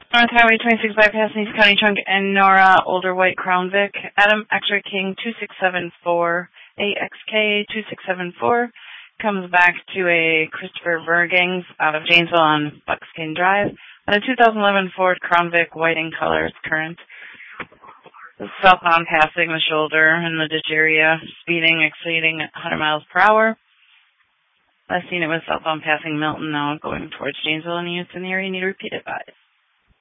North Highway 26 bypass, East County Trunk, and Nora, older white Crown Vic. Adam X-Ray King 2674, AXK 2674, comes back to a Christopher Vergings out of Janesville on Buckskin Drive. And a 2011 Ford Crown Vic, white in color, is current. Southbound passing the shoulder in the ditch area, speeding exceeding 100 miles per hour. Last seen it was southbound passing Milton, now going towards Janesville. Any use in the area need to repeat advise.